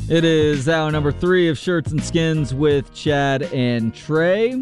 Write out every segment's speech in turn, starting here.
It is hour number 3 of Shirts and Skins with Chad and Trey.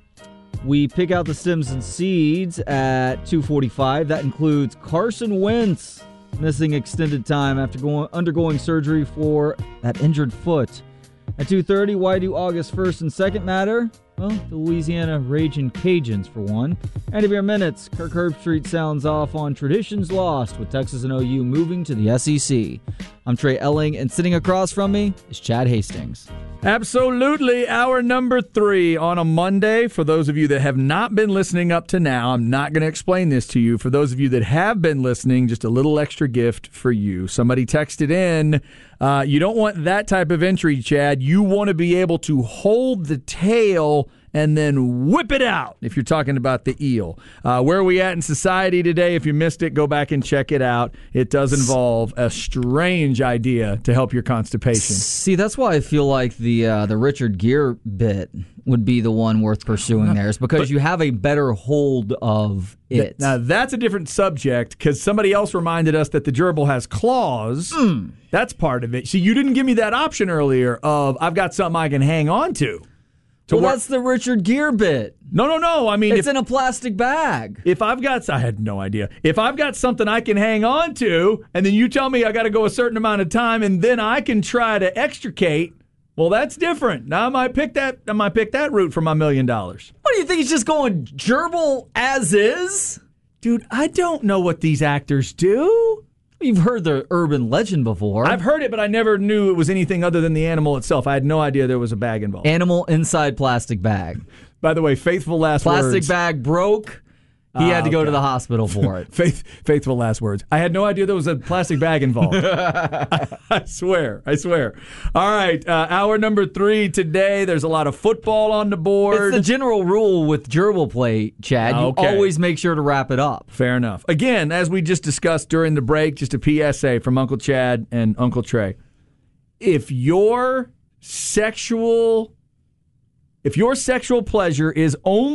We pick out the stems and seeds at 2:45. That includes Carson Wentz missing extended time after undergoing surgery for that injured foot. At 2:30, why do August 1st and 2nd matter? Well, the Louisiana Ragin' Cajuns, for one. End of your minutes, Kirk Herbstreit sounds off on traditions lost with Texas and OU moving to the SEC. I'm Trey Elling, and sitting across from me is Chad Hastings. Absolutely. Hour number 3 on a Monday. For those of you that have not been listening up to now, I'm not going to explain this to you. For those of you that have been listening, just a little extra gift for you. Somebody texted in, you don't want that type of entry, Chad. You want to be able to hold the tail and then whip it out if you're talking about the eel. Where are we at in society today? If you missed it, go back and check it out. It does involve a strange idea to help your constipation. See, that's why I feel like the Richard Gere bit would be the one worth pursuing there, is because you have a better hold of it. Now, that's a different subject, because somebody else reminded us that the gerbil has claws. That's part of it. See, you didn't give me that option earlier of, I've got something I can hang on to. Well, that's the Richard Gere bit. No. I mean, it's in a plastic bag. If I've got, I had no idea. If I've got something I can hang on to, and then you tell me I got to go a certain amount of time, and then I can try to extricate, well, that's different. Now I might pick that route for my $1 million. What do you think? He's just going gerbil as is? Dude, I don't know what these actors do. You've heard the urban legend before. I've heard it, but I never knew it was anything other than the animal itself. I had no idea there was a bag involved. Animal inside plastic bag. By the way, faithful last words. Plastic bag broke. He had to go to the hospital for it. Faithful last words. I had no idea there was a plastic bag involved. I swear. All right, hour number 3 today. There's a lot of football on the board. It's the general rule with gerbil play, Chad. You always make sure to wrap it up. Fair enough. Again, as we just discussed during the break, just a PSA from Uncle Chad and Uncle Trey. If your sexual pleasure is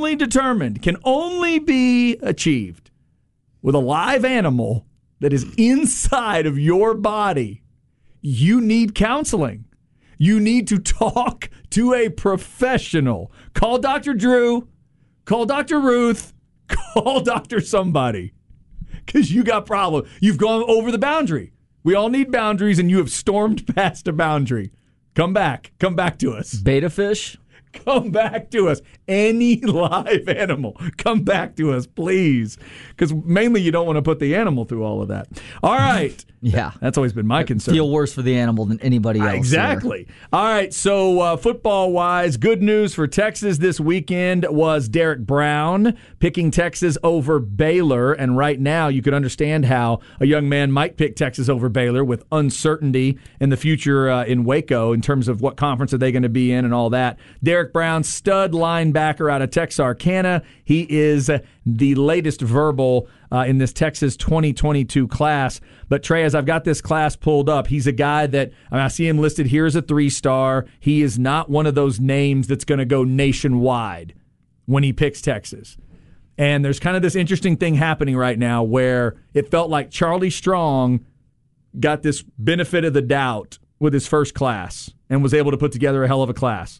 can only be achieved with a live animal that is inside of your body, you need counseling. You need to talk to a professional. Call Dr. Drew, call Dr. Ruth, call Dr. somebody, because you got problems. You've gone over the boundary. We all need boundaries, and you have stormed past a boundary. Come back to us. Beta fish? Come back to us. Any live animal, come back to us, please. Because mainly you don't want to put the animal through all of that. All right. Yeah. That's always been my concern. Feel worse for the animal than anybody else. Exactly. Here. All right. So football-wise, good news for Texas this weekend was Derek Brown picking Texas over Baylor. And right now you could understand how a young man might pick Texas over Baylor with uncertainty in the future in Waco in terms of what conference are they going to be in and all that. Derek Brown, stud linebacker out of Texarkana. He is the latest verbal in this Texas 2022 class. But Trey, as I've got this class pulled up, he's a guy that I see him listed here as a 3-star. He is not one of those names that's going to go nationwide when he picks Texas. And there's kind of this interesting thing happening right now where it felt like Charlie Strong got this benefit of the doubt with his first class and was able to put together a hell of a class.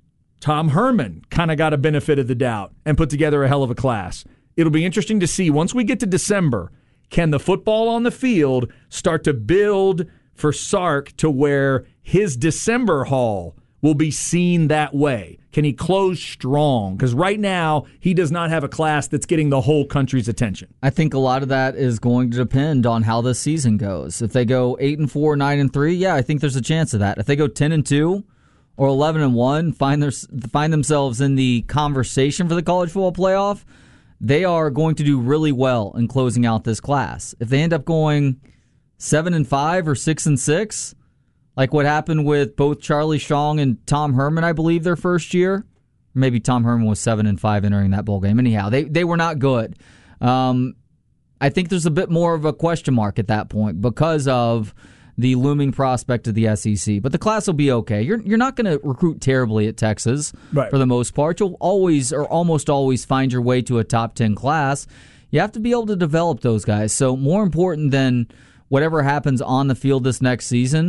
Tom Herman kind of got a benefit of the doubt and put together a hell of a class. It'll be interesting to see, once we get to December, can the football on the field start to build for Sark to where his December haul will be seen that way? Can he close strong? Because right now, he does not have a class that's getting the whole country's attention. I think a lot of that is going to depend on how the season goes. If they go 8-4, 9-3, yeah, I think there's a chance of that. If they go 10-2 or 11-1, find themselves in the conversation for the college football playoff, they are going to do really well in closing out this class. If they end up going 7-5 or 6-6, like what happened with both Charlie Strong and Tom Herman, I believe, their first year. Maybe Tom Herman was 7-5 entering that bowl game. Anyhow, they were not good. I think there's a bit more of a question mark at that point because of the looming prospect of the SEC. But the class will be okay. You're not going to recruit terribly at Texas for the most part. You'll always or almost always find your way to a top 10 class. You have to be able to develop those guys. So more important than whatever happens on the field this next season,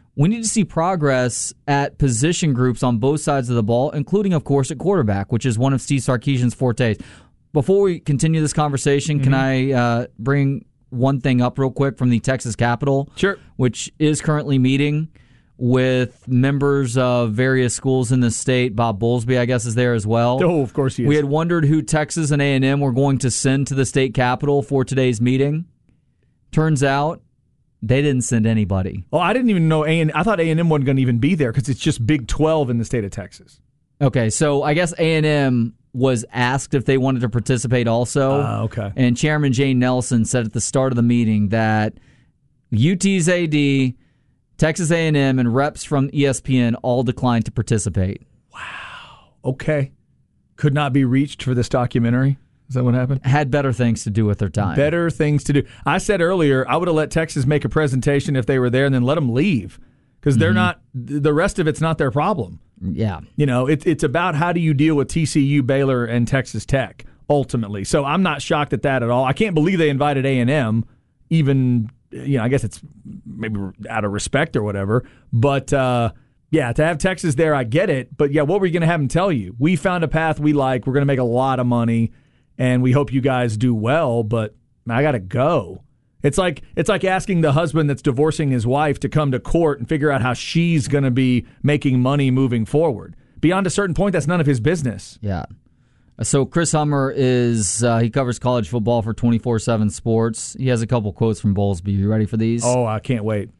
we need to see progress at position groups on both sides of the ball, including, of course, at quarterback, which is one of Steve Sarkisian's fortes. Before we continue this conversation, can I bring one thing up real quick from the Texas Capitol? Sure. Which is currently meeting with members of various schools in the state. Bob Bowlesby, I guess, is there as well. Oh, of course he is. We had wondered who Texas and A&M were going to send to the state capitol for today's meeting. Turns out they didn't send anybody. Oh, I didn't even know I thought A&M wasn't going to even be there because it's just Big 12 in the state of Texas. Okay, so I guess A&M was asked if they wanted to participate also. Okay. And Chairman Jane Nelson said at the start of the meeting that UT's AD, Texas A&M, and reps from ESPN all declined to participate. Wow. Okay. Could not be reached for this documentary? Is that what happened? Had better things to do with their time. Better things to do. I said earlier, I would have let Texas make a presentation if they were there and then let them leave because they're not, the rest of it's not their problem. Yeah. You know, it's about how do you deal with TCU, Baylor, and Texas Tech, ultimately. So I'm not shocked at that at all. I can't believe they invited A&M, even, I guess it's maybe out of respect or whatever. But, yeah, to have Texas there, I get it. But, yeah, what were you going to have them tell you? We found a path we like. We're going to make a lot of money, and we hope you guys do well, but I got to go. It's like asking the husband that's divorcing his wife to come to court and figure out how she's going to be making money moving forward. Beyond a certain point, that's none of his business. Yeah. So Chris Hummer he covers college football for 24/7 Sports. He has a couple quotes from Bowlesby. You ready for these? Oh, I can't wait.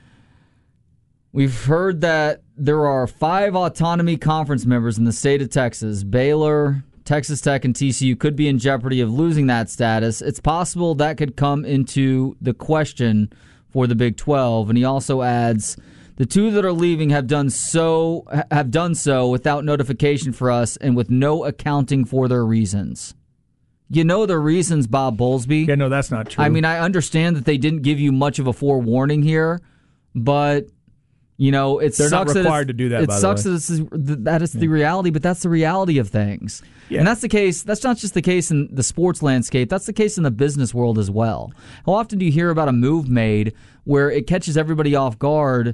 We've heard that there are 5 autonomy conference members in the state of Texas. Baylor, Texas Tech, and TCU could be in jeopardy of losing that status. It's possible that could come into the question for the Big 12. And he also adds, the 2 that are leaving have done so without notification for us and with no accounting for their reasons. You know their reasons, Bob Bowlesby. Yeah, no, that's not true. I mean, I understand that they didn't give you much of a forewarning here, but they're not sucks required to do that. It sucks that it's the reality, but that's the reality of things. Yeah. And that's the case. That's not just the case in the sports landscape. That's the case in the business world as well. How often do you hear about a move made where it catches everybody off guard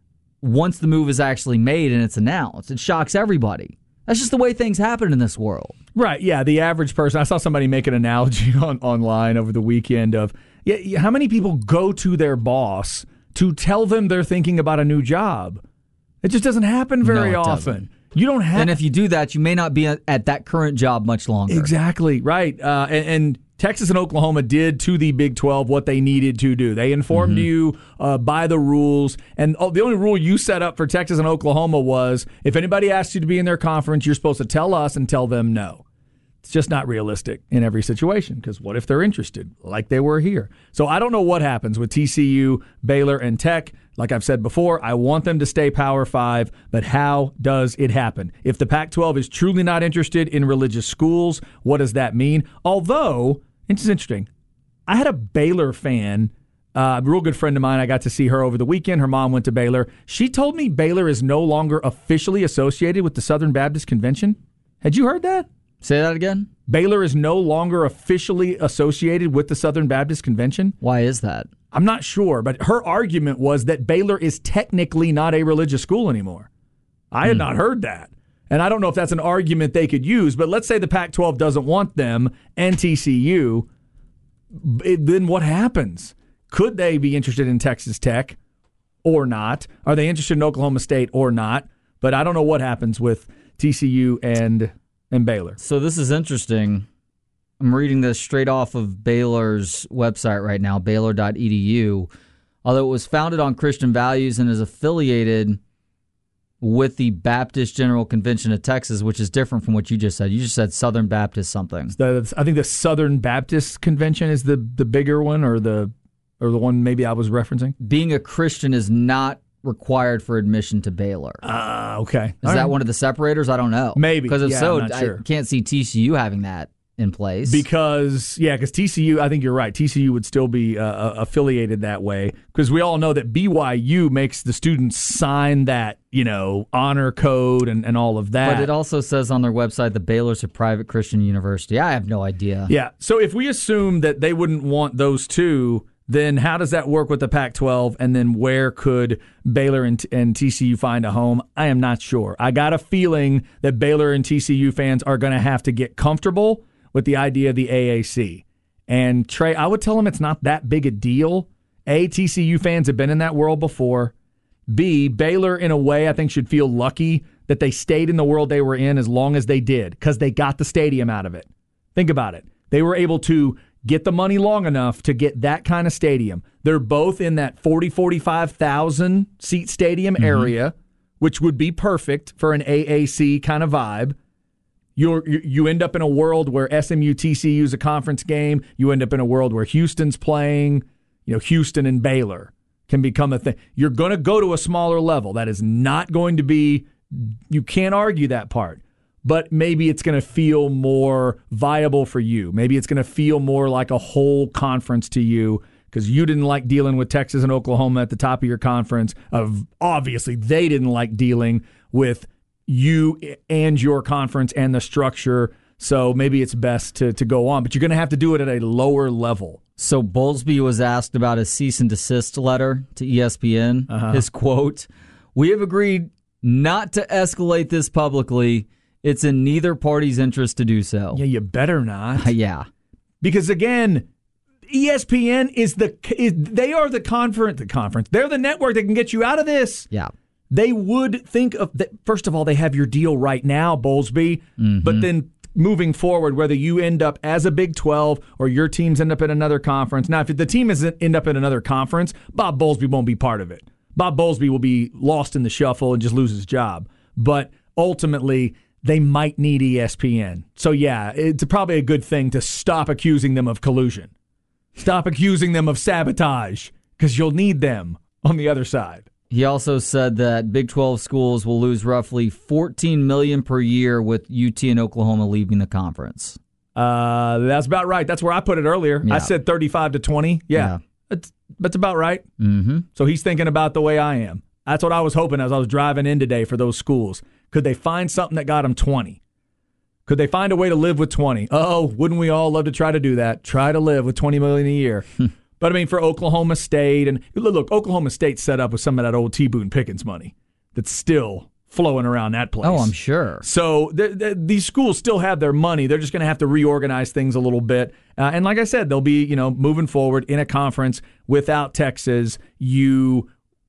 once the move is actually made and it's announced? It shocks everybody. That's just the way things happen in this world. Right, yeah. The average person, I saw somebody make an analogy online over the weekend of how many people go to their boss to tell them they're thinking about a new job. It just doesn't happen very often. Doesn't. You don't have, and if you do that, you may not be at that current job much longer. Exactly, right. And Texas and Oklahoma did to the Big 12 what they needed to do. They informed you by the rules, and the only rule you set up for Texas and Oklahoma was if anybody asks you to be in their conference, you're supposed to tell us and tell them no. It's just not realistic in every situation because what if they're interested like they were here? So I don't know what happens with TCU, Baylor, and Tech. Like I've said before, I want them to stay Power 5, but how does it happen? If the Pac-12 is truly not interested in religious schools, what does that mean? Although, it's interesting, I had a Baylor fan, a real good friend of mine. I got to see her over the weekend. Her mom went to Baylor. She told me Baylor is no longer officially associated with the Southern Baptist Convention. Had you heard that? Say that again? Baylor is no longer officially associated with the Southern Baptist Convention. Why is that? I'm not sure, but her argument was that Baylor is technically not a religious school anymore. I had not heard that. And I don't know if that's an argument they could use, but let's say the Pac-12 doesn't want them and TCU, then what happens? Could they be interested in Texas Tech or not? Are they interested in Oklahoma State or not? But I don't know what happens with TCU and Baylor. So this is interesting. I'm reading this straight off of Baylor's website right now, baylor.edu. Although it was founded on Christian values and is affiliated with the Baptist General Convention of Texas, which is different from what you just said. You just said Southern Baptist something. I think the Southern Baptist Convention is the bigger one, or the one maybe I was referencing. Being a Christian is not required for admission to Baylor. Okay. Is that one of the separators? I don't know. Maybe. Because if so, I'm not sure. I can't see TCU having that in place. Because TCU, I think you're right. TCU would still be affiliated that way. Because we all know that BYU makes the students sign that, honor code and all of that. But it also says on their website that Baylor's a private Christian university. I have no idea. Yeah. So if we assume that they wouldn't want those two, then how does that work with the Pac-12? And then where could Baylor and TCU find a home? I am not sure. I got a feeling that Baylor and TCU fans are going to have to get comfortable with the idea of the AAC. And Trey, I would tell them it's not that big a deal. A, TCU fans have been in that world before. B, Baylor, in a way, I think should feel lucky that they stayed in the world they were in as long as they did because they got the stadium out of it. Think about it. They were able to get the money long enough to get that kind of stadium. They're both in that 45,000 seat stadium area, which would be perfect for an AAC kind of vibe. You end up in a world where SMU TCU is a conference game. You end up in a world where Houston's playing. Houston and Baylor can become a thing. You're going to go to a smaller level. That is not going to be. You can't argue that part. But maybe it's going to feel more viable for you. Maybe it's going to feel more like a whole conference to you because you didn't like dealing with Texas and Oklahoma at the top of your conference. Obviously, they didn't like dealing with you and your conference and the structure. So maybe it's best to go on. But you're going to have to do it at a lower level. So Bowlesby was asked about a cease and desist letter to ESPN. His quote, "We have agreed not to escalate this publicly. It's in neither party's interest to do so." Yeah, you better not. Yeah. Because again, ESPN they are the conference. They're the network that can get you out of this. Yeah. They would think of first of all, they have your deal right now, Bowlesby. But then moving forward, whether you end up as a Big 12 or your teams end up in another conference. Now, if the team end up in another conference, Bob Bowlesby won't be part of it. Bob Bowlesby will be lost in the shuffle and just lose his job. But ultimately, they might need ESPN. So, yeah, it's probably a good thing to stop accusing them of collusion. Stop accusing them of sabotage, because you'll need them on the other side. He also said that Big 12 schools will lose roughly $14 million per year with UT and Oklahoma leaving the conference. That's about right. That's where I put it earlier. Yeah. I said 35 to 20. Yeah. That's about right. So he's thinking about the way I am. That's what I was hoping as I was driving in today for those schools. Could they find something that got them 20? Could they find a way to live with 20? Oh, wouldn't we all love to try to do that? Try to live with $20 million a year. But I mean, for Oklahoma State, and look, Oklahoma State's set up with some of that old T. Boone Pickens money that's still flowing around that place. Oh, I'm sure. So these schools still have their money. They're just going to have to reorganize things a little bit. And like I said, they'll be moving forward in a conference without Texas. The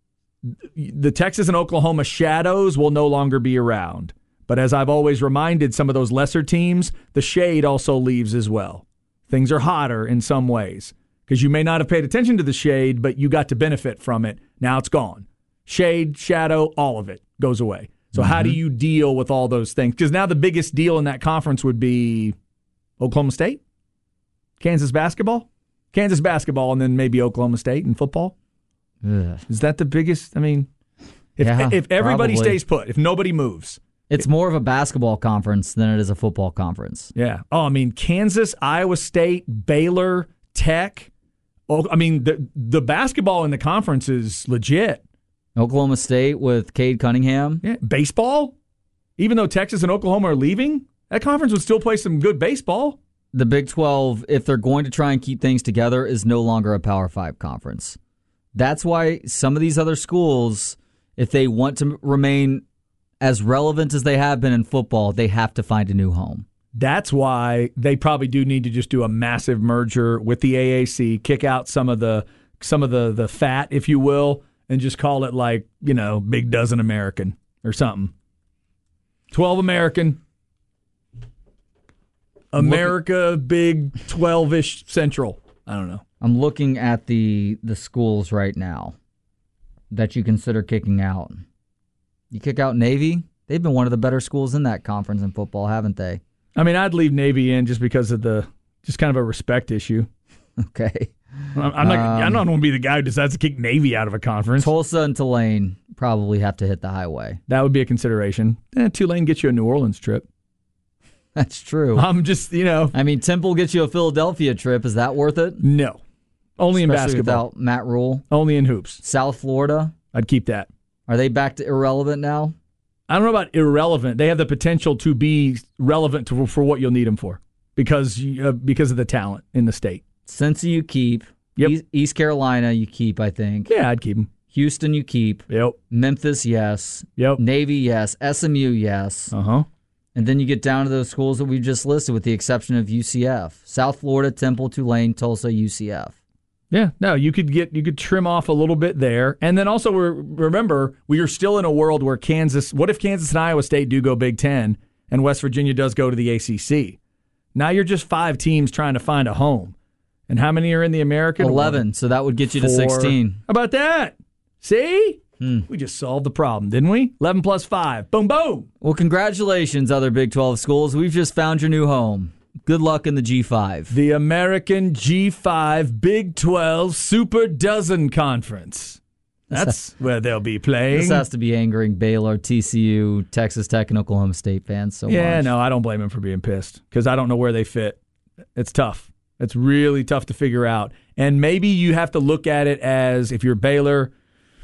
Texas and Oklahoma shadows will no longer be around. But as I've always reminded some of those lesser teams, the shade also leaves as well. Things are hotter in some ways because you may not have paid attention to the shade, but you got to benefit from it. Now it's gone. Shade, shadow, all of it goes away. So how do you deal with all those things? Because now the biggest deal in that conference would be Oklahoma State, Kansas basketball, and then maybe Oklahoma State in football. Ugh. Is that the biggest? I mean, if everybody stays put, if nobody moves. It's more of a basketball conference than it is a football conference. Yeah. Oh, I mean, Kansas, Iowa State, Baylor, Tech. Oh, I mean, the basketball in the conference is legit. Oklahoma State with Cade Cunningham. Yeah. Baseball, even though Texas and Oklahoma are leaving, that conference would still play some good baseball. The Big 12, if they're going to try and keep things together, is no longer a Power 5 conference. That's why some of these other schools, if they want to remain as relevant as they have been in football, they have to find a new home. That's why they probably do need to just do a massive merger with the AAC, kick out some of the fat, if you will, and just call it like, Big Dozen American or something. 12 American. America, Big 12-ish Central. I don't know. I'm looking at the schools right now that you consider kicking out. You kick out Navy? They've been one of the better schools in that conference in football, haven't they? I mean, I'd leave Navy in just because of just kind of a respect issue. Okay. I'm not going to be the guy who decides to kick Navy out of a conference. Tulsa and Tulane probably have to hit the highway. That would be a consideration. Tulane gets you a New Orleans trip. That's true. I'm just, I mean, Temple gets you a Philadelphia trip. Is that worth it? No. Only Especially in basketball. Without Matt Rule. Only in hoops. South Florida. I'd keep that. Are they back to irrelevant now? I don't know about irrelevant. They have the potential to be relevant for what you'll need them for because of the talent in the state. Cincy you keep. Yep. East Carolina, you keep, I think. Yeah, I'd keep them. Houston, you keep. Yep. Memphis, yes. Yep. Navy, yes. SMU, yes. Uh-huh. And then you get down to those schools that we just listed with the exception of UCF. South Florida, Temple, Tulane, Tulsa, UCF. Yeah, no, you could trim off a little bit there. And then also remember, we are still in a world where what if Kansas and Iowa State do go Big Ten and West Virginia does go to the ACC? Now you're just 5 teams trying to find a home. And how many are in the American? 11, so that would get you to 16. How about that? See? We just solved the problem, didn't we? 11 plus 5. Boom, boom. Well, congratulations, other Big 12 schools. We've just found your new home. Good luck in the G5. The American G5 Big 12 Super Dozen Conference. That's where they'll be playing. This has to be angering Baylor, TCU, Texas Tech, and Oklahoma State fans so much. Yeah, no, I don't blame them for being pissed because I don't know where they fit. It's tough. It's really tough to figure out. And maybe you have to look at it as if you're Baylor,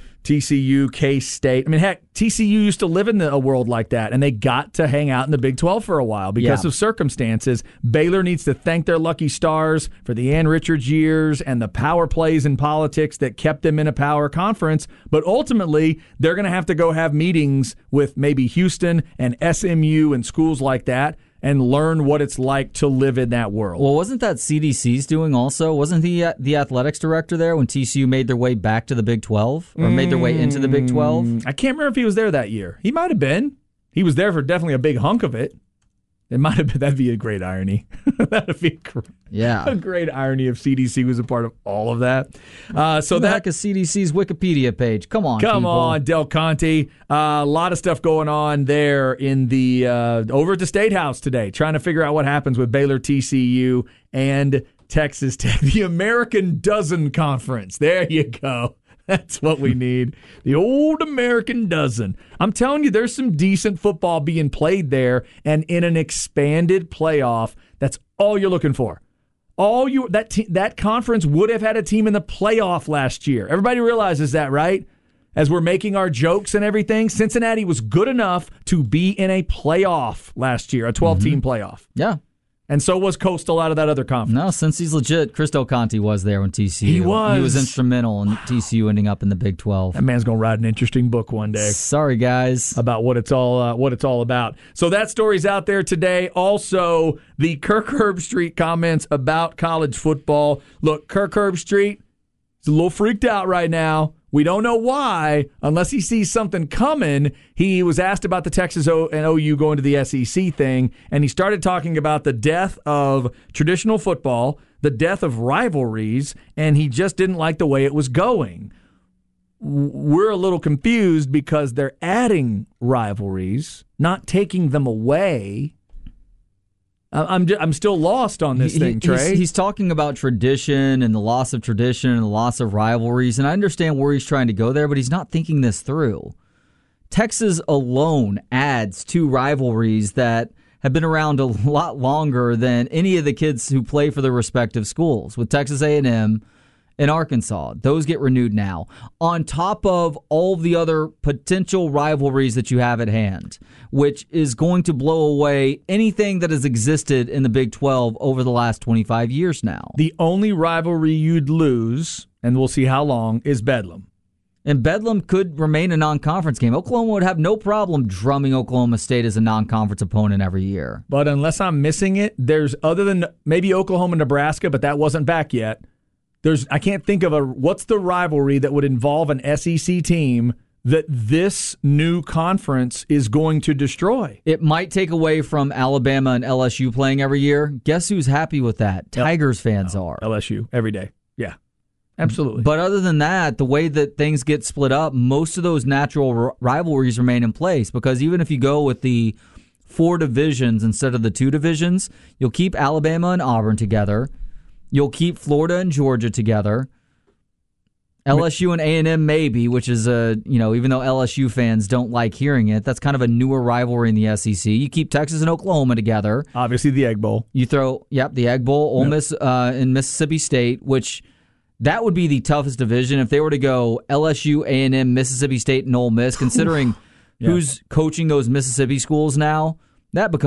TCU, K-State. I mean, heck, TCU used to live in a world like that, and they got to hang out in the Big 12 for a while because of circumstances. Baylor needs to thank their lucky stars for the Ann Richards years and the power plays in politics that kept them in a power conference. But ultimately, they're going to have to go have meetings with maybe Houston and SMU and schools like that and learn what it's like to live in that world. Well, wasn't that CDC's doing also? Wasn't he the athletics director there when TCU made their way back to the Big 12 or made their way into the Big 12? I can't remember if he was there that year. He might have been. He was there for definitely a big hunk of it. It might have been. That'd be a great irony. That'd be a great irony if CDC was a part of all of that. So the heck is CDC's Wikipedia page? Come on, Del Conte. A lot of stuff going on there in the over at the State House today, trying to figure out what happens with Baylor, TCU, and Texas Tech. The American Dozen Conference. There you go. That's what we need. The old American Dozen. I'm telling you, there's some decent football being played there, and in an expanded playoff, that's all you're looking for. That conference would have had a team in the playoff last year. Everybody realizes that, right? As we're making our jokes and everything, Cincinnati was good enough to be in a playoff last year, a 12-team playoff. Yeah. And so was Coastal out of that other conference. No, since he's legit, Chris Del Conte was there when TCU. He was instrumental in TCU ending up in the Big 12. That man's going to write an interesting book one day. Sorry, guys. About what it's all about. So that story's out there today. Also, the Kirk Herbstreit comments about college football. Look, Kirk Herbstreit is a little freaked out right now. We don't know why, unless he sees something coming. He was asked about the Texas and OU going to the SEC thing, and he started talking about the death of traditional football, the death of rivalries, and he just didn't like the way it was going. We're a little confused because they're adding rivalries, not taking them away. I'm still lost on this thing, Trey. He's talking about tradition and the loss of tradition and the loss of rivalries, and I understand where he's trying to go there, but he's not thinking this through. Texas alone adds 2 rivalries that have been around a lot longer than any of the kids who play for their respective schools, with Texas A&M and Arkansas. Those get renewed now, on top of all the other potential rivalries that you have at hand, which is going to blow away anything that has existed in the Big 12 over the last 25 years now. The only rivalry you'd lose, and we'll see how long, is Bedlam. And Bedlam could remain a non-conference game. Oklahoma would have no problem drumming Oklahoma State as a non-conference opponent every year. But unless I'm missing it, there's, other than maybe Oklahoma, Nebraska, but that wasn't back yet. I can't think of what's the rivalry that would involve an SEC team that this new conference is going to destroy. It might take away from Alabama and LSU playing every year. Guess who's happy with that? Tigers fans are. LSU, every day. Yeah, absolutely. But other than that, the way that things get split up, most of those natural rivalries remain in place, because even if you go with the 4 divisions instead of the 2 divisions, you'll keep Alabama and Auburn together. You'll keep Florida and Georgia together. LSU and A&M maybe, which is even though LSU fans don't like hearing it, that's kind of a newer rivalry in the SEC. You keep Texas and Oklahoma together. Obviously the Egg Bowl. You throw, the Egg Bowl, Ole Miss and Mississippi State, which that would be the toughest division if they were to go LSU, A&M, Mississippi State, and Ole Miss, considering who's coaching those Mississippi schools now. That becomes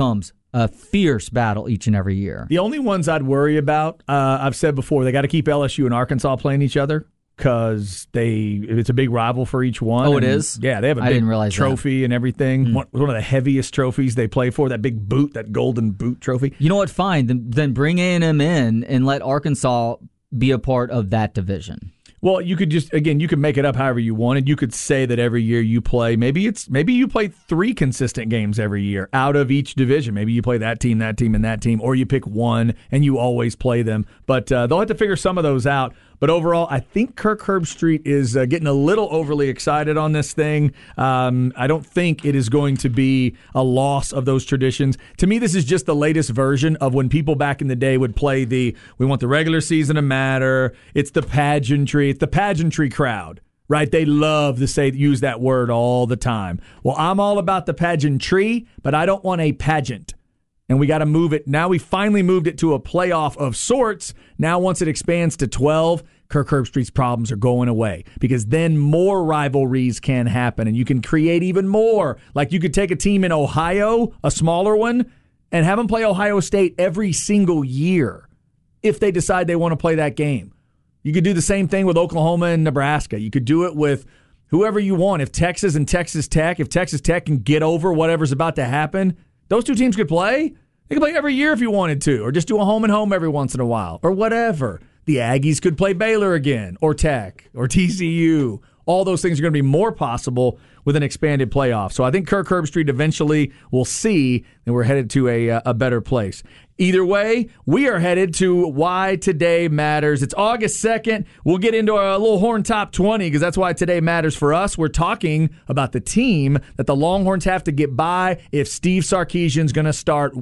a fierce battle each and every year. The only ones I'd worry about, I've said before, they got to keep LSU and Arkansas playing each other because it's a big rival for each one. Oh, it is? Yeah, they have a big trophy and everything. Mm. One of the heaviest trophies they play for, that big boot, that golden boot trophy. You know what? Fine. Then bring A&M in and let Arkansas be a part of that division. Well, you could you could make it up however you wanted. You could say that every year you play, maybe you play 3 consistent games every year out of each division. Maybe you play that team, and that team, or you pick one and you always play them. But they'll have to figure some of those out. But overall, I think Kirk Herbstreit is getting a little overly excited on this thing. I don't think it is going to be a loss of those traditions. To me, this is just the latest version of when people back in the day would play we want the regular season to matter. It's the pageantry. It's the pageantry crowd, right? They love to use that word all the time. Well, I'm all about the pageantry, but I don't want a pageant. And we got to move it. Now we finally moved it to a playoff of sorts. Now once it expands to 12, Kirk Herbstreit's problems are going away because then more rivalries can happen and you can create even more. Like you could take a team in Ohio, a smaller one, and have them play Ohio State every single year if they decide they want to play that game. You could do the same thing with Oklahoma and Nebraska. You could do it with whoever you want. If Texas and Texas Tech can get over whatever's about to happen, those two teams could play. They could play every year if you wanted to, or just do a home and home every once in a while, or whatever. The Aggies could play Baylor again, or Tech, or TCU. All those things are going to be more possible with an expanded playoff. So I think Kirk Herbstreit eventually will see that we're headed to a better place. Either way, we are headed to Why Today Matters. It's August 2nd. We'll get into a little Horn Top 20 because that's why today matters for us. We're talking about the team that the Longhorns have to get by if Steve Sarkisian's going to start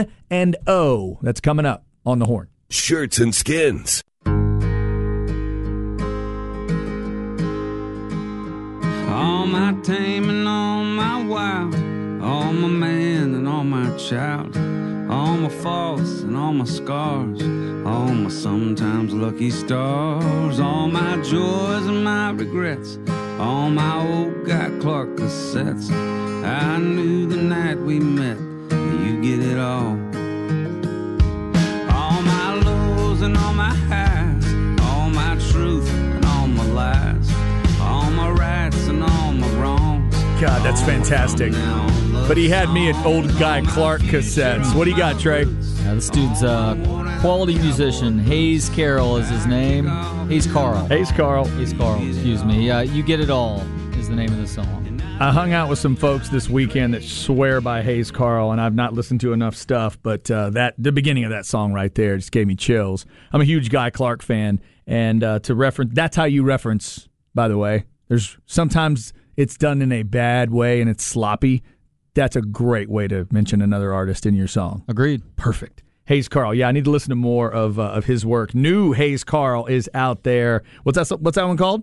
1-0. That's coming up on the Horn. Shirts and Skins. All my tame and all my wild, all my man and all my child, all my faults and all my scars, all my sometimes lucky stars, all my joys and my regrets, all my old Guy Clark cassettes. I knew the night we met, you get it all. All my lows and all my highs, all my truth and all my lies, all my rights and all my wrongs. God, that's fantastic. But he had me at old Guy Clark cassettes. What do you got, Trey? Yeah, this dude's a quality musician. Hayes Carroll is his name. Hayes Carl, excuse me. You Get It All is the name of the song. I hung out with some folks this weekend that swear by Hayes Carl, and I've not listened to enough stuff, but the beginning of that song right there just gave me chills. I'm a huge Guy Clark fan, and to reference, that's how you reference, by the way. There's sometimes it's done in a bad way and it's sloppy. That's a great way to mention another artist in your song. Agreed. Perfect. Hayes Carl. Yeah, I need to listen to more of his work. New Hayes Carl is out there. What's that one called?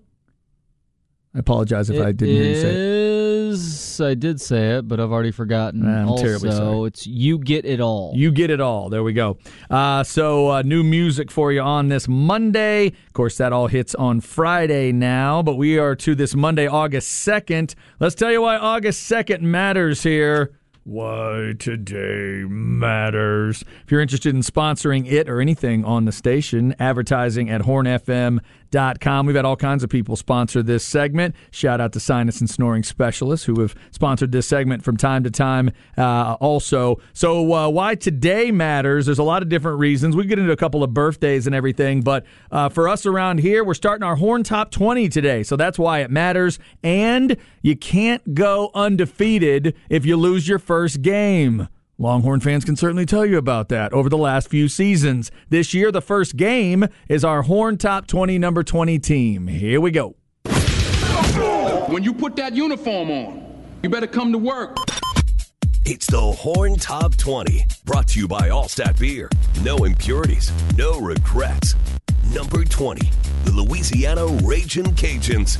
I apologize if I didn't hear you say it. I did say it, but I've already forgotten. I'm terribly sorry. It's You Get It All. You Get It All. There we go. So new music for you on this Monday. Of course, that all hits on Friday now, but we are to this Monday, August 2nd. Let's tell you why August 2nd matters here. Why Today Matters. If you're interested in sponsoring it or anything on the station, advertising at hornfm.com. We've had all kinds of people sponsor this segment. Shout out to Sinus and Snoring Specialists who have sponsored this segment from time to time also. So why Today Matters, there's a lot of different reasons. We get into a couple of birthdays and everything, but for us around here, we're starting our Horn Top 20 today. So that's why it matters. And you can't go undefeated if you lose your first game. Longhorn fans can certainly tell you about that over the last few seasons. This year, the first game is our Horn Top 20 number 20 team. Here we go. When you put that uniform on, you better come to work. It's the Horn Top 20, brought to you by Allstat Beer. No impurities, no regrets. Number 20, the Louisiana Ragin' Cajuns.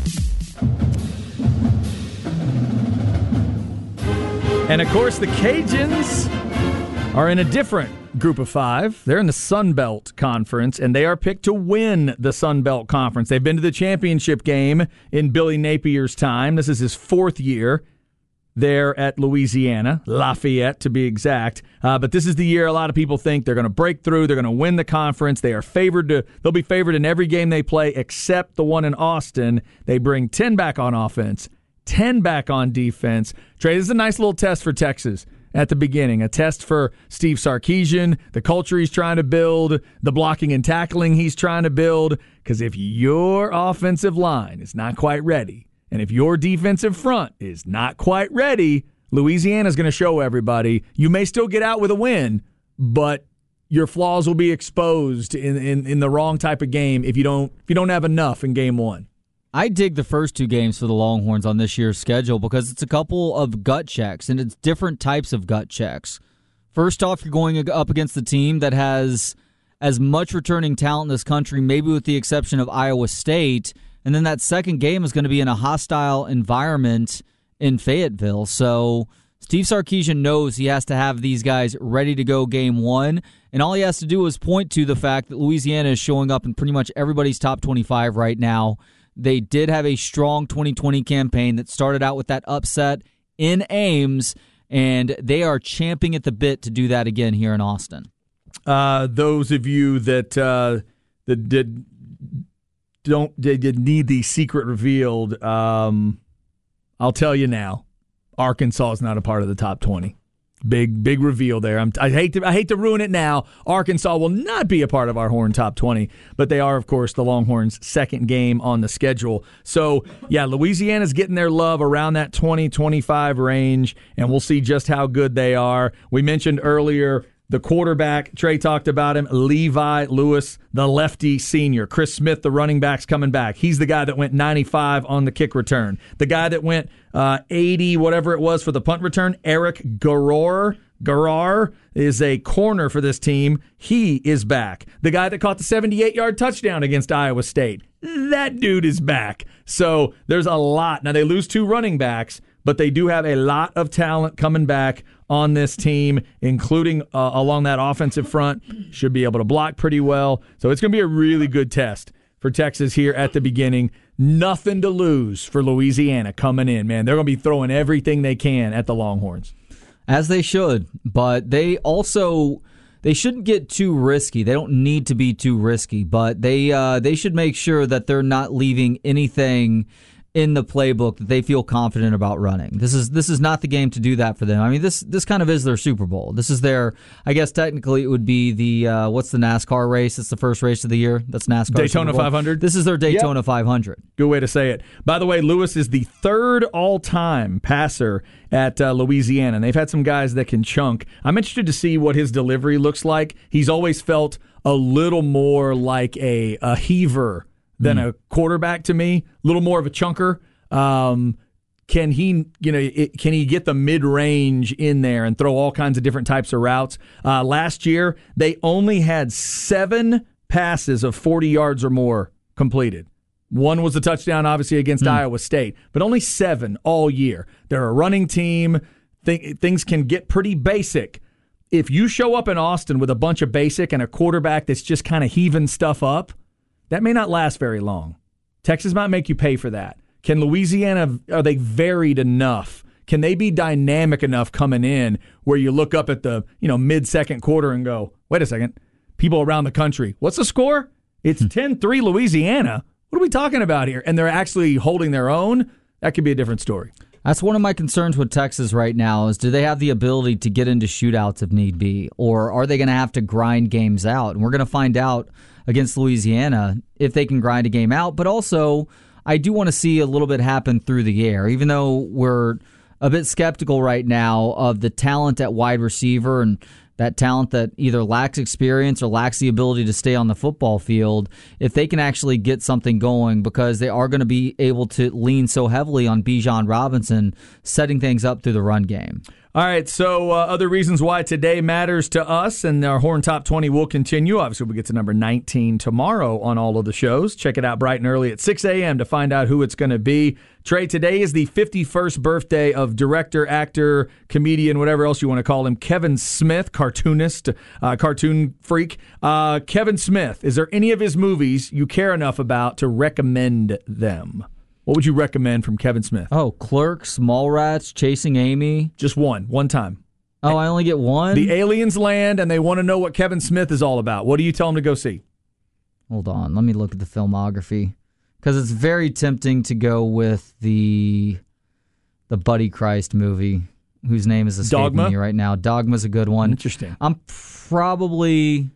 And, of course, the Cajuns are in a different group of five. They're in the Sun Belt Conference, and they are picked to win the Sun Belt Conference. They've been to the championship game in Billy Napier's time. This is his fourth year. there at Louisiana, Lafayette to be exact. But this is the year a lot of people think they're going to break through. They're going to win the conference. They'll be favored in every game they play except the one in Austin. They bring 10 back on offense, 10 back on defense. Trey, this is a nice little test for Texas at the beginning, a test for Steve Sarkisian, the culture he's trying to build, the blocking and tackling he's trying to build. Because if your offensive line is not quite ready, and if your defensive front is not quite ready, Louisiana's going to show everybody. You may still get out with a win, but your flaws will be exposed in the wrong type of game if you don't have enough in game one. I dig the first two games for the Longhorns on this year's schedule because it's a couple of gut checks, and it's different types of gut checks. First off, you're going up against the team that has as much returning talent in this country, maybe with the exception of Iowa State. And then that second game is going to be in a hostile environment in Fayetteville. So Steve Sarkisian knows he has to have these guys ready to go game one. And all he has to do is point to the fact that Louisiana is showing up in pretty much everybody's top 25 right now. They did have a strong 2020 campaign that started out with that upset in Ames, and they are champing at the bit to do that again here in Austin. Those of you that did need the secret revealed, I'll tell you now, Arkansas is not a part of the top 20. Big reveal there. I hate to ruin it now. Arkansas will not be a part of our Horn Top 20, but they are, of course, the Longhorns' second game on the schedule. So, yeah, Louisiana's getting their love around that 20-25 range, and we'll see just how good they are. We mentioned earlier the quarterback, Trey talked about him, Levi Lewis, the lefty senior. Chris Smith, the running back's coming back. He's the guy that went 95 on the kick return. The guy that went 80, whatever it was, for the punt return, Eric Garrar is a corner for this team. He is back. The guy that caught the 78-yard touchdown against Iowa State, that dude is back. So there's a lot. Now, they lose two running backs, but they do have a lot of talent coming back on this team, including along that offensive front. Should be able to block pretty well. So it's going to be a really good test for Texas here at the beginning. Nothing to lose for Louisiana coming in, man. They're going to be throwing everything they can at the Longhorns. As they should, but they shouldn't get too risky. They don't need to be too risky, but they should make sure that they're not leaving anything in the playbook that they feel confident about running. This is not the game to do that for them. I mean, this kind of is their Super Bowl. This is their, I guess technically it would be the, what's the NASCAR race? It's the first race of the year. That's NASCAR. Daytona 500. This is their Daytona 500. Good way to say it. By the way, Lewis is the third all-time passer at Louisiana, and they've had some guys that can chunk. I'm interested to see what his delivery looks like. He's always felt a little more like a heaver than a quarterback to me, a little more of a chunker. Can he get the mid-range in there and throw all kinds of different types of routes? Last year, they only had 7 passes of 40 yards or more completed. One was a touchdown, obviously, against Iowa State, but only 7 all year. They're a running team. Things can get pretty basic. If you show up in Austin with a bunch of basic and a quarterback that's just kind of heaving stuff up, that may not last very long. Texas might make you pay for that. Can Louisiana, are they varied enough? Can they be dynamic enough coming in where you look up at the mid-second quarter and go, wait a second, people around the country, what's the score? It's 10-3 Louisiana. What are we talking about here? And they're actually holding their own? That could be a different story. That's one of my concerns with Texas right now is do they have the ability to get into shootouts if need be, or are they going to have to grind games out? And we're going to find out against Louisiana if they can grind a game out. But also, I do want to see a little bit happen through the air, even though we're a bit skeptical right now of the talent at wide receiver and that talent that either lacks experience or lacks the ability to stay on the football field, if they can actually get something going, because they are going to be able to lean so heavily on Bijan Robinson setting things up through the run game. All right, so other reasons why today matters to us, and our Horn Top 20 will continue. Obviously, we'll get to number 19 tomorrow on all of the shows. Check it out bright and early at 6 a.m. to find out who it's going to be. Trey, today is the 51st birthday of director, actor, comedian, whatever else you want to call him, Kevin Smith, cartoonist, cartoon freak. Kevin Smith, is there any of his movies you care enough about to recommend them? What would you recommend from Kevin Smith? Oh, Clerks, Mallrats, Chasing Amy. Just one time. Oh, I only get one? The aliens land, and they want to know what Kevin Smith is all about. What do you tell them to go see? Hold on. Let me look at the filmography. Because it's very tempting to go with the Buddy Christ movie, whose name is escaping me right now. Dogma's a good one. Interesting. I'm probably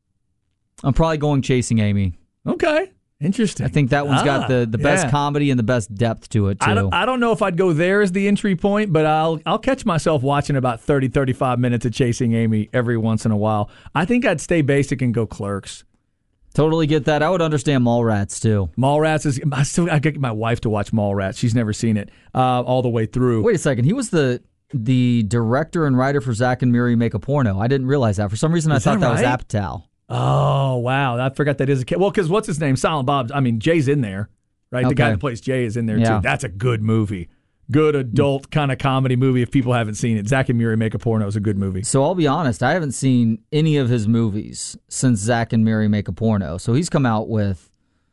going Chasing Amy. Okay. Interesting. I think that one's got the best comedy and the best depth to it, too. I don't know if I'd go there as the entry point, but I'll catch myself watching about 30, 35 minutes of Chasing Amy every once in a while. I think I'd stay basic and go Clerks. Totally get that. I would understand Mallrats, too. Mallrats is... I get my wife to watch Mallrats. She's never seen it all the way through. Wait a second. He was the director and writer for Zack and Miri Make a Porno. I didn't realize that. For some reason, I thought that was Apatow. Oh, wow. I forgot that is a kid. Well, because what's his name? Silent Bob. I mean, Jay's in there, right? The guy that plays Jay is in there, too. That's a good movie. Good adult kind of comedy movie if people haven't seen it. Zack and Miri Make a Porno is a good movie. So I'll be honest, I haven't seen any of his movies since Zack and Miri Make a Porno. So he's come out with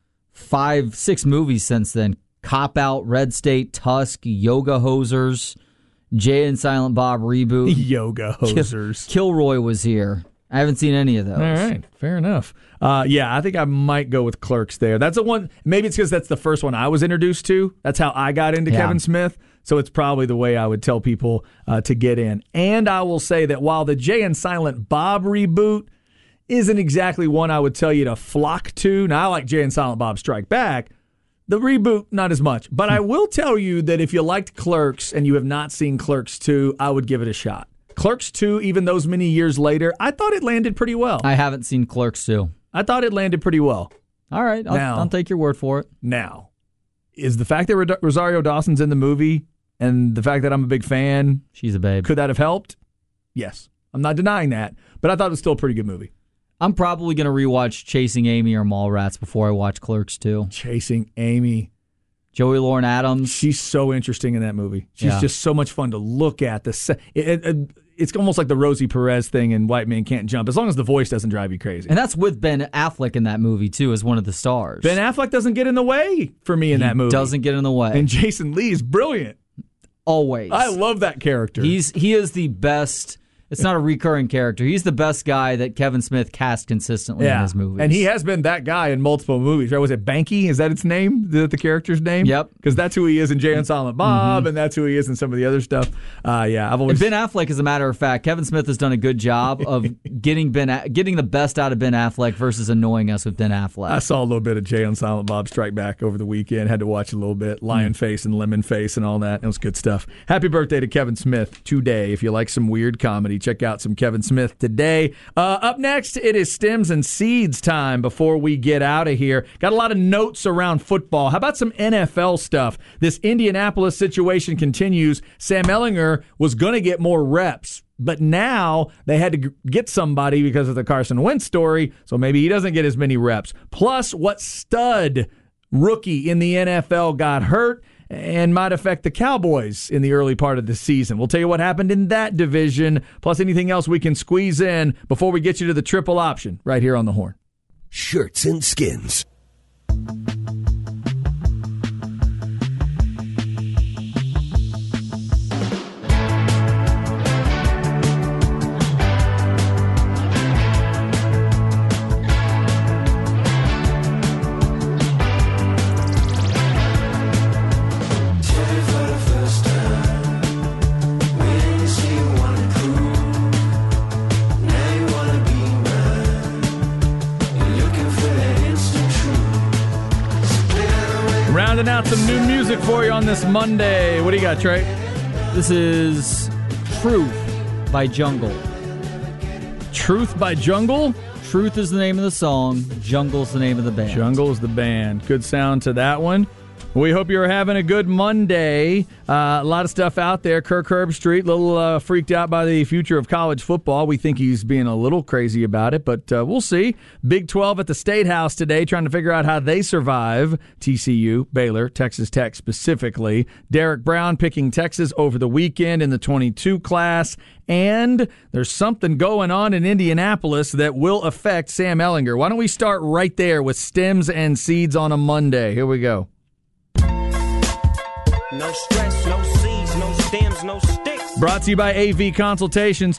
5-6 movies since then. Cop Out, Red State, Tusk, Yoga Hosers, Jay and Silent Bob Reboot. Yoga Hosers. Kilroy was here. I haven't seen any of those. All right, fair enough. I think I might go with Clerks there. That's the one. Maybe it's because that's the first one I was introduced to. That's how I got into Kevin Smith. So it's probably the way I would tell people to get in. And I will say that while the Jay and Silent Bob reboot isn't exactly one I would tell you to flock to. Now, I like Jay and Silent Bob Strike Back. The reboot, not as much. But I will tell you that if you liked Clerks and you have not seen Clerks 2, I would give it a shot. Clerks 2, even those many years later, I thought it landed pretty well. I haven't seen Clerks 2. I thought it landed pretty well. All right, I'll take your word for it. Now, is the fact that Rosario Dawson's in the movie and the fact that I'm a big fan, she's a babe, could that have helped? Yes. I'm not denying that, but I thought it was still a pretty good movie. I'm probably going to rewatch Chasing Amy or Mallrats before I watch Clerks 2. Chasing Amy. Joey Lauren Adams. She's so interesting in that movie. She's just so much fun to look at. It's almost like the Rosie Perez thing in White Man Can't Jump, as long as the voice doesn't drive you crazy. And that's with Ben Affleck in that movie, too, as one of the stars. Ben Affleck doesn't get in the way for me in that movie. Doesn't get in the way. And Jason Lee's brilliant. Always. I love that character. He is the best. It's not a recurring character. He's the best guy that Kevin Smith cast consistently in his movies. And he has been that guy in multiple movies, right? Was it Banky? Is that its name? The character's name? Yep. Because that's who he is in Jay and Silent Bob, and that's who he is in some of the other stuff. I've always... Ben Affleck, as a matter of fact, Kevin Smith has done a good job of getting the best out of Ben Affleck versus annoying us with Ben Affleck. I saw a little bit of Jay and Silent Bob Strike Back over the weekend. Had to watch a little bit. Lion Face and Lemon Face and all that. It was good stuff. Happy birthday to Kevin Smith today. If you like some weird comedy, check out some Kevin Smith today. Up next, it is Stems and Seeds time before we get out of here. Got a lot of notes around football. How about some NFL stuff? This Indianapolis situation continues. Sam Ehlinger was going to get more reps, but now they had to get somebody because of the Carson Wentz story, so maybe he doesn't get as many reps. Plus, what stud rookie in the NFL got hurt and might affect the Cowboys in the early part of the season. We'll tell you what happened in that division, plus anything else we can squeeze in before we get you to the triple option right here on the Horn. Shirts and Skins. Rounding out some new music for you on this Monday. What do you got, Trey? This is Truth by Jungle. Truth by Jungle? Truth is the name of the song. Jungle's the name of the band. Jungle is the band. Good sound to that one. We hope you're having a good Monday. A lot of stuff out there. Kirk Herbstreit, a little freaked out by the future of college football. We think he's being a little crazy about it, but we'll see. Big 12 at the State House today, trying to figure out how they survive. TCU, Baylor, Texas Tech specifically. Derek Brown picking Texas over the weekend in the 22 class. And there's something going on in Indianapolis that will affect Sam Ehlinger. Why don't we start right there with Stems and Seeds on a Monday? Here we go. No stress, no seeds, no stems, no sticks. Brought to you by AV Consultations,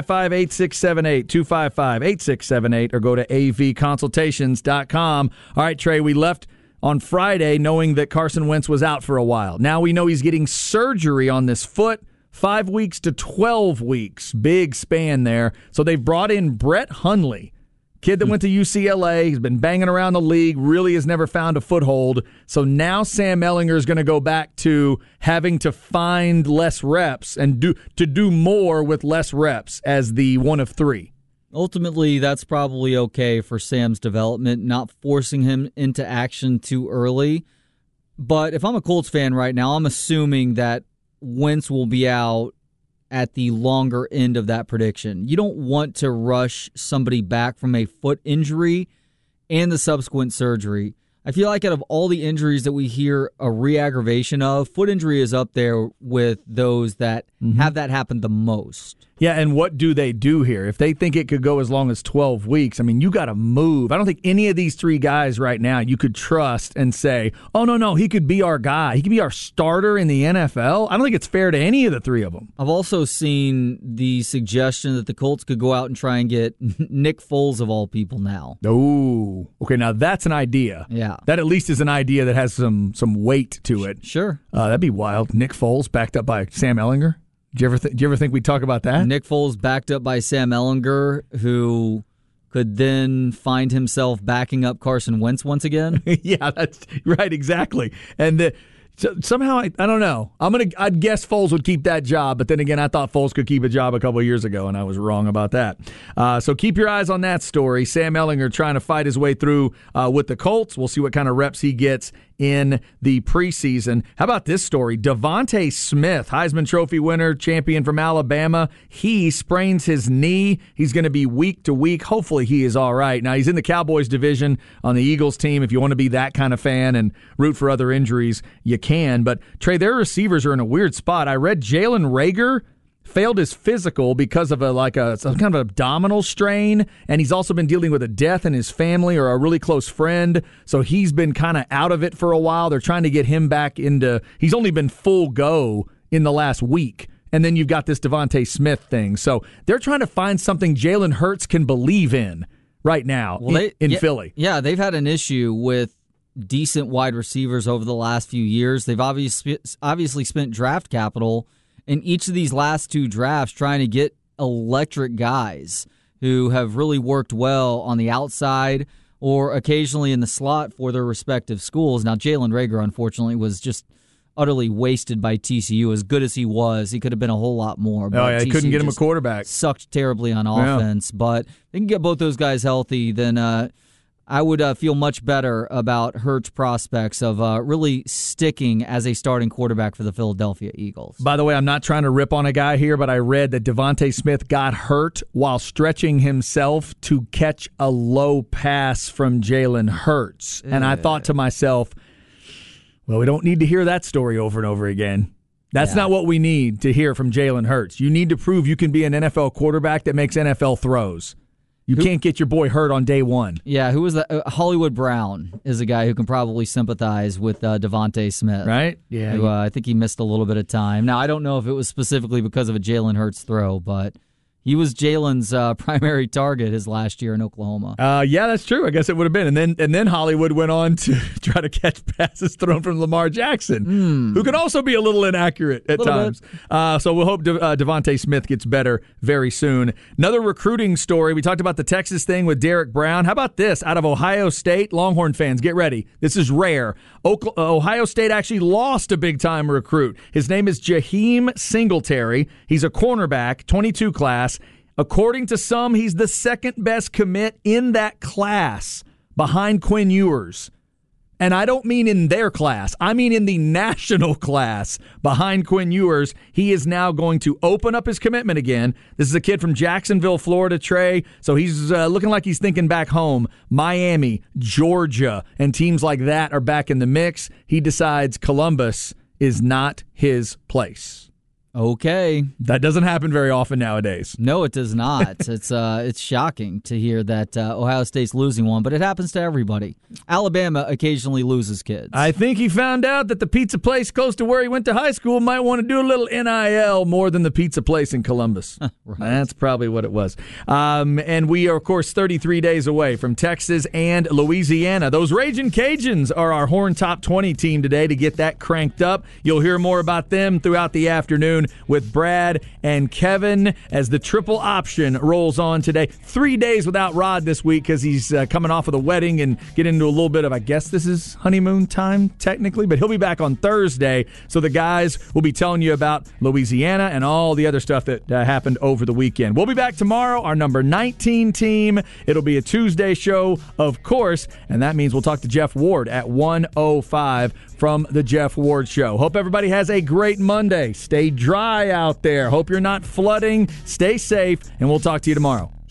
255-8678, 255-8678, or go to avconsultations.com. All right, Trey, we left on Friday knowing that Carson Wentz was out for a while. Now we know he's getting surgery on this foot, 5 weeks to 12 weeks. Big span there. So they've brought in Brett Hundley, kid that went to UCLA. He's been banging around the league, really has never found a foothold. So now Sam Ehlinger is going to go back to having to find less reps and do more with less reps as the one of three. Ultimately, that's probably okay for Sam's development, not forcing him into action too early. But if I'm a Colts fan right now, I'm assuming that Wentz will be out at the longer end of that prediction. You don't want to rush somebody back from a foot injury and the subsequent surgery. I feel like out of all the injuries that we hear a re-aggravation of, foot injury is up there with those that have that happen the most. Yeah, and what do they do here? If they think it could go as long as 12 weeks, I mean, you got to move. I don't think any of these three guys right now you could trust and say, oh, no, he could be our guy. He could be our starter in the NFL. I don't think it's fair to any of the three of them. I've also seen the suggestion that the Colts could go out and try and get Nick Foles of all people now. Oh, okay, now that's an idea. Yeah. That at least is an idea that has some weight to it. Sure. That'd be wild. Nick Foles backed up by Sam Ehlinger. Do you ever think we'd talk about that? Nick Foles backed up by Sam Ehlinger, who could then find himself backing up Carson Wentz once again. Yeah, that's right, exactly. And somehow, I don't know. I'd guess Foles would keep that job, but then again, I thought Foles could keep a job a couple of years ago, and I was wrong about that. So keep your eyes on that story. Sam Ehlinger trying to fight his way through with the Colts. We'll see what kind of reps he gets in the preseason. How about this story? Devontae Smith, Heisman Trophy winner, champion from Alabama. He sprains his knee. He's going to be week to week. Hopefully he is all right. Now, he's in the Cowboys division on the Eagles team. If you want to be that kind of fan and root for other injuries, you can. But, Trey, their receivers are in a weird spot. I read Jalen Reagor failed his physical because of some kind of abdominal strain, and he's also been dealing with a death in his family or a really close friend, so he's been kind of out of it for a while. They're trying to get him back into – he's only been full go in the last week, and then you've got this Devontae Smith thing. So they're trying to find something Jalen Hurts can believe in right now in Philly. Yeah, they've had an issue with decent wide receivers over the last few years. They've obviously spent draft capital in each of these last two drafts trying to get electric guys who have really worked well on the outside or occasionally in the slot for their respective schools. Now, Jalen Reagor, unfortunately, was just utterly wasted by TCU. As good as he was, he could have been a whole lot more. But couldn't get him a quarterback. Sucked terribly on offense. Yeah. But they can get both those guys healthy, then I would feel much better about Hurts' prospects of really sticking as a starting quarterback for the Philadelphia Eagles. By the way, I'm not trying to rip on a guy here, but I read that Devontae Smith got hurt while stretching himself to catch a low pass from Jalen Hurts. And I thought to myself, well, we don't need to hear that story over and over again. That's not what we need to hear from Jalen Hurts. You need to prove you can be an NFL quarterback that makes NFL throws. You can't get your boy hurt on day one. Yeah, who was that? Hollywood Brown is a guy who can probably sympathize with Devontae Smith. Right? Yeah. Who, I think he missed a little bit of time. Now, I don't know if it was specifically because of a Jalen Hurts throw, but he was Jalen's primary target his last year in Oklahoma. Yeah, that's true. I guess it would have been. And then Hollywood went on to try to catch passes thrown from Lamar Jackson, who can also be a little inaccurate at times. So we'll hope Devontae Smith gets better very soon. Another recruiting story. We talked about the Texas thing with Derek Brown. How about this? Out of Ohio State, Longhorn fans, get ready. This is rare. Ohio State actually lost a big-time recruit. His name is Jaheim Singletary. He's a cornerback, 22 class. According to some, he's the second best commit in that class behind Quinn Ewers. And I don't mean in their class. I mean in the national class behind Quinn Ewers. He is now going to open up his commitment again. This is a kid from Jacksonville, Florida, Trey. So he's looking like he's thinking back home. Miami, Georgia, and teams like that are back in the mix. He decides Columbus is not his place. Okay. That doesn't happen very often nowadays. No, it does not. It's shocking to hear that Ohio State's losing one, but it happens to everybody. Alabama occasionally loses kids. I think he found out that the pizza place close to where he went to high school might want to do a little NIL more than the pizza place in Columbus. Right. That's probably what it was. And we are, of course, 33 days away from Texas and Louisiana. Those Ragin' Cajuns are our Horn Top 20 team today to get that cranked up. You'll hear more about them throughout the afternoon with Brad and Kevin as the triple option rolls on today. 3 days without Rod this week because he's coming off of the wedding and getting into a little bit of, I guess this is honeymoon time technically, but he'll be back on Thursday. So the guys will be telling you about Louisiana and all the other stuff that happened over the weekend. We'll be back tomorrow, our number 19 team. It'll be a Tuesday show, of course, and that means we'll talk to Jeff Ward at 1:05 from the Jeff Ward Show. Hope everybody has a great Monday. Stay dry out there. Hope you're not flooding. Stay safe, and we'll talk to you tomorrow.